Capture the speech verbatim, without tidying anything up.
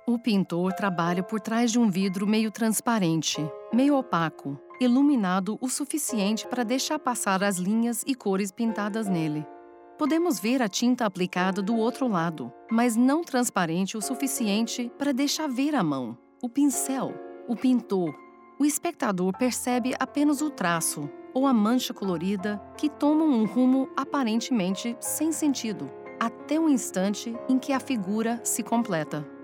O pintor trabalha por trás de um vidro meio transparente, meio opaco, iluminado o suficiente para deixar passar as linhas e cores pintadas nele. Podemos ver a tinta aplicada do outro lado, mas não transparente o suficiente para deixar ver a mão, o pincel, o pintor. O espectador percebe apenas o traço ou a mancha colorida que tomam um rumo aparentemente sem sentido, até o instante em que a figura se completa.